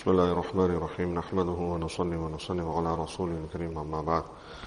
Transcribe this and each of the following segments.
بسم الله الرحمن الرحيم نحمده ونصلي ونسلم على رسوله الكريم أما بعد.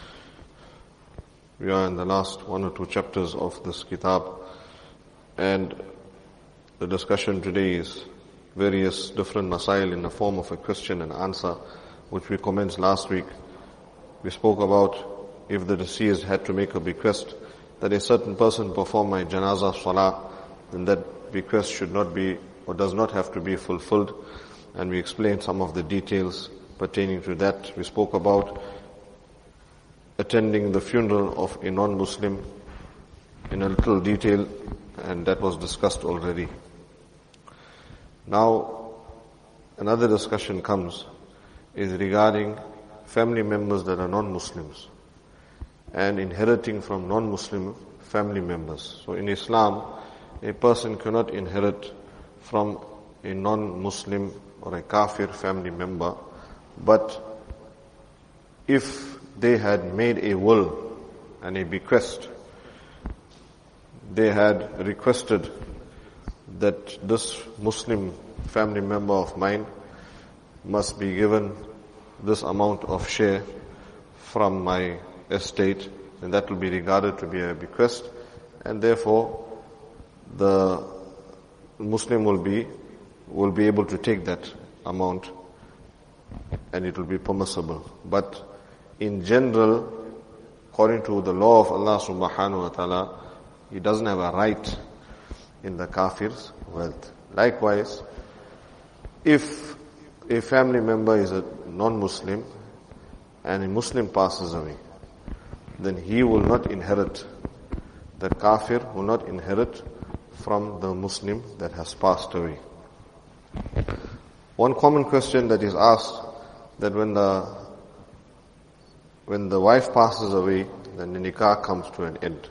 We are in the last one or two chapters of this kitab, and the discussion today is various different masail in the form of a question and answer, which we commenced last week. We spoke about if the deceased had to make a bequest that a certain person perform my janazah salah, then that bequest should not be or does not have to be fulfilled. And we explained some of the details pertaining to that. We spoke about attending the funeral of a non-Muslim in a little detail, and that was discussed already. Now, another discussion comes is regarding family members that are non-Muslims and inheriting from non-Muslim family members. So in Islam, a person cannot inherit from a non-Muslim or a kafir family member, but if they had made a will and a bequest, they had requested that this Muslim family member of mine must be given this amount of share from my estate, and that will be regarded to be a bequest, and therefore the Muslim will be able to take that amount and it will be permissible. But in general, according to the law of Allah subhanahu wa ta'ala, he doesn't have a right in the kafir's wealth. Likewise, if a family member is a non-Muslim and a Muslim passes away, then he will not inherit, the kafir will not inherit from the Muslim that has passed away. One common question that is asked, that when the wife passes away, then the nikah comes to an end.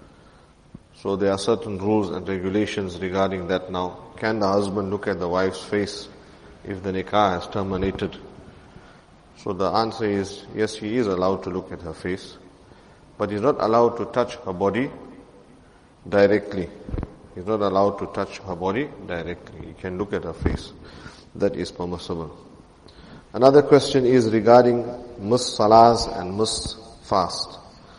So there are certain rules and regulations regarding that now. Can the husband look at the wife's face if the nikah has terminated? So the answer is, yes, he is allowed to look at her face, but he's not allowed to touch her body directly. He's not allowed to touch her body directly. He can look at her face. That is permissible. Another question is regarding missed salahs and missed fast.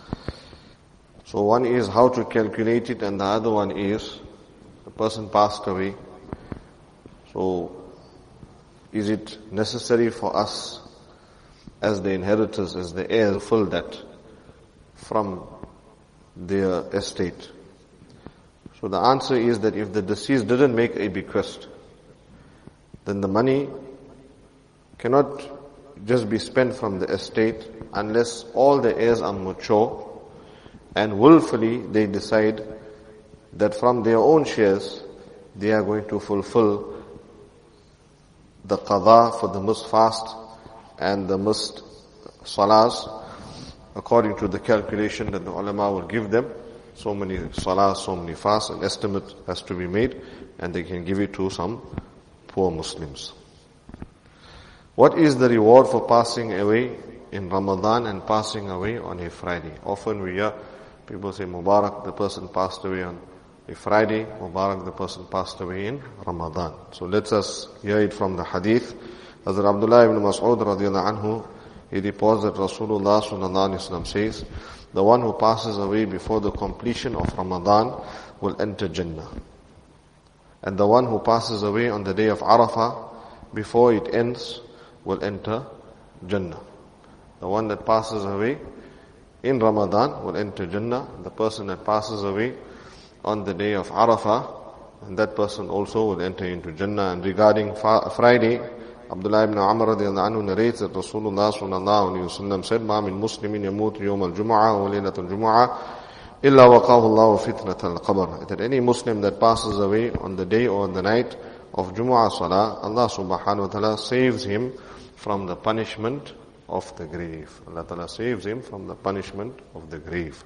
So one is how to calculate it, and the other one is the person passed away. So is it necessary for us as the inheritors, as the heirs, to fulfill that from their estate? So the answer is that if the deceased didn't make a bequest, then the money cannot just be spent from the estate unless all the heirs are mature and willfully they decide that from their own shares they are going to fulfill the qadha for the missed fast and the missed salahs according to the calculation that the ulama will give them. So many salahs, so many fasts, an estimate has to be made, and they can give it to some poor Muslims. What is the reward for passing away in Ramadan and passing away on a Friday? Often we hear people say, Mubarak, the person passed away on a Friday, Mubarak, the person passed away in Ramadan. So let us hear it from the hadith. Hazrat Abdullah ibn Mas'ud radiyallahu anhu, he reports that Rasulullah sallallahu alaihi wasallam says, the one who passes away before the completion of Ramadan will enter Jannah. And the one who passes away on the day of Arafah before it ends will enter Jannah. The one that passes away in Ramadan will enter Jannah. The person that passes away on the day of Arafah, and that person also will enter into Jannah. And regarding Friday, Abdullah ibn Amr radiyallahu anhu narrates that Rasulullah sallallahu alayhi wa sallam said, مَا مِن مُسْلِمٍ يَمُوتُ يَوْمَ الْجُمُعَةِ وَلَيْلَةَ الْجُمُعَةِ إِلَّا وَقَاهُ اللَّهُ فِتْنَةَ الْقَبْرِ. That any Muslim that passes away on the day or on the night of Jumu'ah Salah, Allah subhanahu wa ta'ala saves him from the punishment of the grave. Allah ta'ala saves him from the punishment of the grave.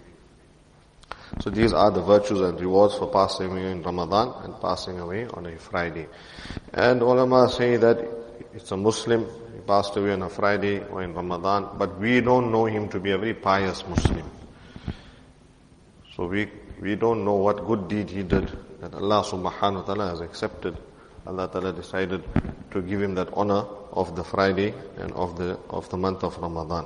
So these are the virtues and rewards for passing away in Ramadan and passing away on a Friday. And ulama say that it's a Muslim, he passed away on a Friday or in Ramadan, but we don't know him to be a very pious Muslim. So we don't know what good deed he did that Allah subhanahu wa ta'ala has accepted Allah Ta'ala decided to give him that honor of the Friday and of the month of Ramadan.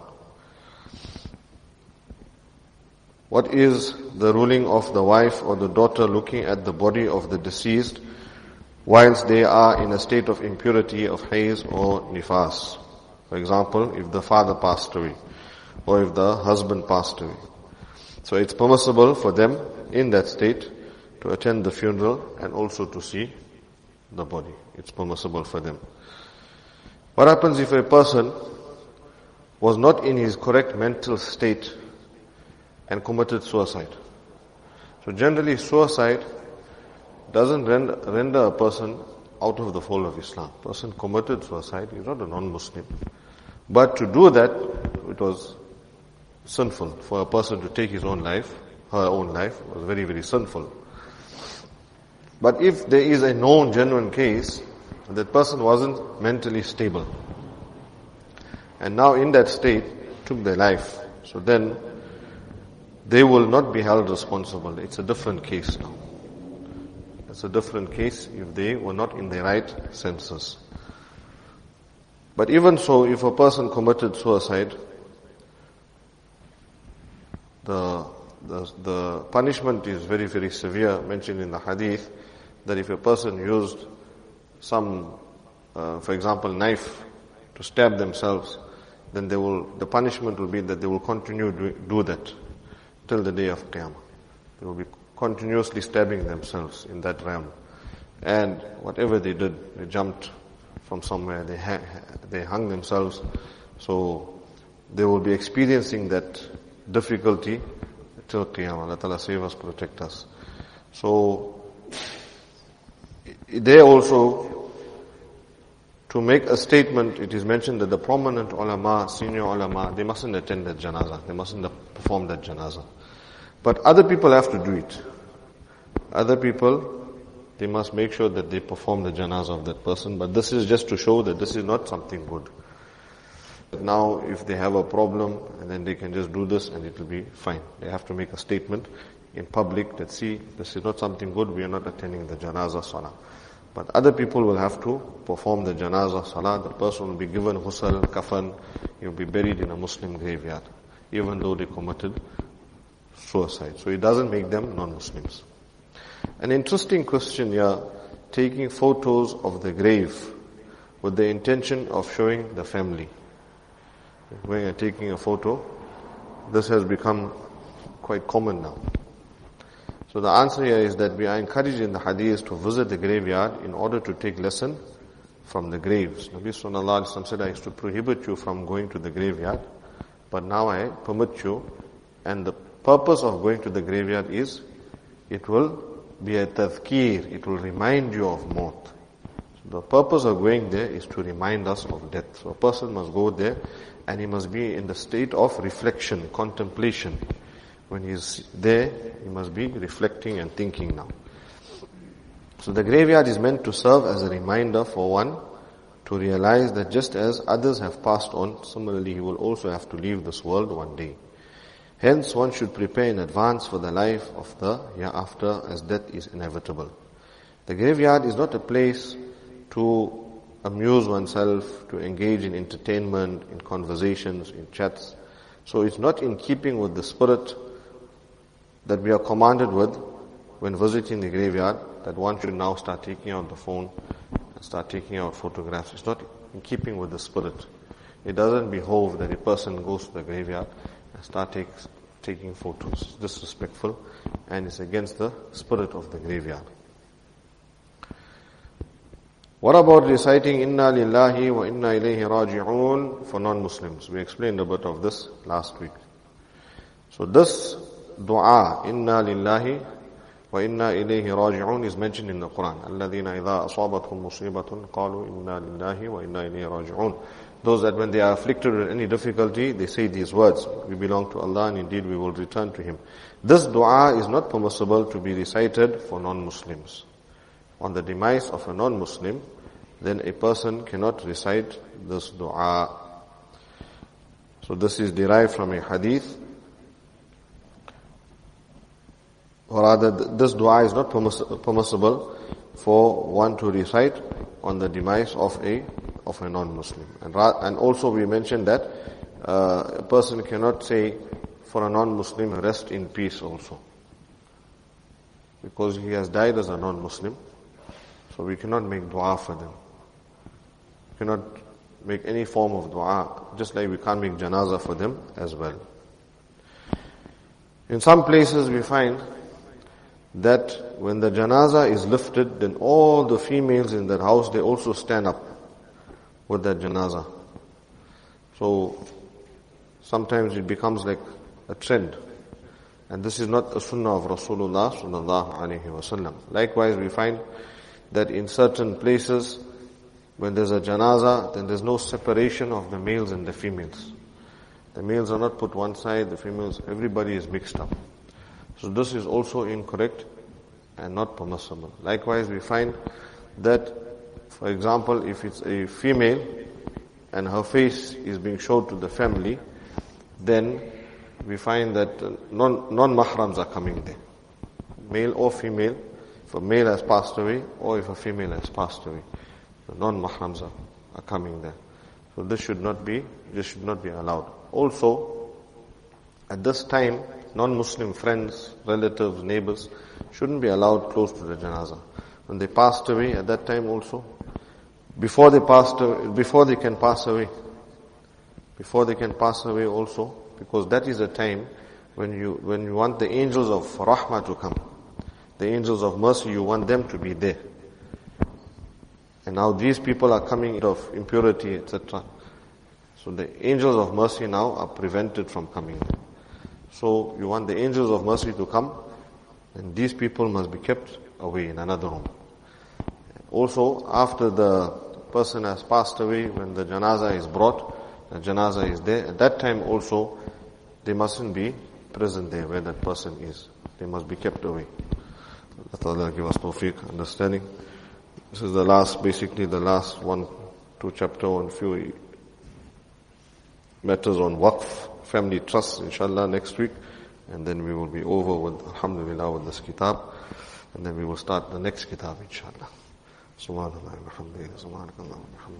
What is the ruling of the wife or the daughter looking at the body of the deceased whilst they are in a state of impurity of hayz or nifas? For example, if the father passed away or if the husband passed away. So it's permissible for them in that state to attend the funeral and also to see the body. It's permissible for them. What happens if a person was not in his correct mental state and committed suicide? So generally suicide doesn't render a person out of the fold of Islam. A person committed suicide, he's not a non-Muslim. But to do that, it was sinful. For a person to take his own life, her own life, was very, very sinful. But if there is a known, genuine case, that person wasn't mentally stable, and now in that state took their life, so then they will not be held responsible. It's a different case now. It's a different case if they were not in their right senses. But even so, if a person committed suicide, the punishment is very, very severe, mentioned in the hadith, that if a person used some, for example, knife to stab themselves, then the punishment will be that they will continue to do that till the day of Qiyamah. They will be continuously stabbing themselves in that realm. And whatever they did, they jumped from somewhere, they hung themselves, so they will be experiencing that difficulty till Qiyamah. Allah Ta'ala save us, protect us. So, they also, to make a statement, it is mentioned that the prominent ulama, senior ulama, they mustn't attend that janazah. They mustn't perform that janazah. But other people have to do it. Other people, they must make sure that they perform the janazah of that person. But this is just to show that this is not something good. Now, if they have a problem, and then they can just do this and it will be fine. They have to make a statement in public that, see, this is not something good, we are not attending the janazah salah. But other people will have to perform the janazah salah. The person will be given ghusl, kafan, he will be buried in a Muslim graveyard, even though they committed suicide. So it doesn't make them non-Muslims. An interesting question here, taking photos of the grave with the intention of showing the family. When you're taking a photo, this has become quite common now. So the answer here is that we are encouraged in the hadith to visit the graveyard in order to take lesson from the graves. Nabi Sallallahu Alaihi Wasallam said, I used to prohibit you from going to the graveyard, but now I permit you. And the purpose of going to the graveyard is, it will be a tadhkir, it will remind you of maut. So the purpose of going there is to remind us of death. So a person must go there and he must be in the state of reflection, contemplation. When he's there, he must be reflecting and thinking now. So the graveyard is meant to serve as a reminder for one to realize that just as others have passed on, similarly he will also have to leave this world one day. Hence one should prepare in advance for the life of the hereafter, as death is inevitable. The graveyard is not a place to amuse oneself, to engage in entertainment, in conversations, in chats. So it's not in keeping with the spirit that we are commanded with when visiting the graveyard, that one should now start taking out the phone and start taking out photographs. It's not in keeping with the spirit. It doesn't behove that a person goes to the graveyard and start taking photos. It's disrespectful and it's against the spirit of the graveyard. What about reciting Inna Lillahi wa Inna Ilayhi Raji'un for non-Muslims? We explained a bit of this last week. So this dua, Inna Lillahi wa Inna Ilayhi Raji'un, is mentioned in the Quran. Alladhina idha asabathum musibatun qalu Inna Lillahi wa Inna Ilayhi Raji'un. Those that when they are afflicted with any difficulty, they say these words, we belong to Allah and indeed we will return to Him. This dua is not permissible to be recited for non-Muslims. On the demise of a non-Muslim, then a person cannot recite this dua. So this is derived from a hadith. Or rather, this dua is not permissible for one to recite on the demise of a non-Muslim. And also we mentioned that a person cannot say for a non-Muslim, rest in peace also. Because he has died as a non-Muslim, so we cannot make dua for them. We cannot make any form of dua, just like we can't make janazah for them as well. In some places we find that when the janazah is lifted, then all the females in that house, they also stand up with that janazah. So sometimes it becomes like a trend. And this is not a sunnah of Rasulullah sallallahu alaihi wasallam. Likewise, we find that in certain places, when there's a janazah, then there's no separation of the males and the females. The males are not put one side, the females, everybody is mixed up. So this is also incorrect and not permissible. Likewise, we find that, for example, if it's a female and her face is being shown to the family, then we find that non-mahrams are coming there. Male or female, if a male has passed away or if a female has passed away, the non-mahrams are coming there. So this should not be allowed. Also, at this time, non-Muslim friends, relatives, neighbors shouldn't be allowed close to the janazah. When they passed away, at that time also, before they can pass away also, because that is a time when you want the angels of rahmah to come. The angels of mercy, you want them to be there. And now these people are coming out of impurity, etc. So the angels of mercy now are prevented from coming there. So you want the angels of mercy to come, and these people must be kept away in another room. Also, after the person has passed away, when the janazah is brought, the janazah is there, at that time also, they mustn't be present there where that person is. They must be kept away. Allah give us tawfiq, understanding. This is basically the last 1-2 chapter on few matters on waqf, family trust, inshallah, next week. And then we will be over with, alhamdulillah, with this kitab. And then we will start the next kitab, inshallah. Subhanallah wa bihamdihi, subhanakallah wa bihamdihi.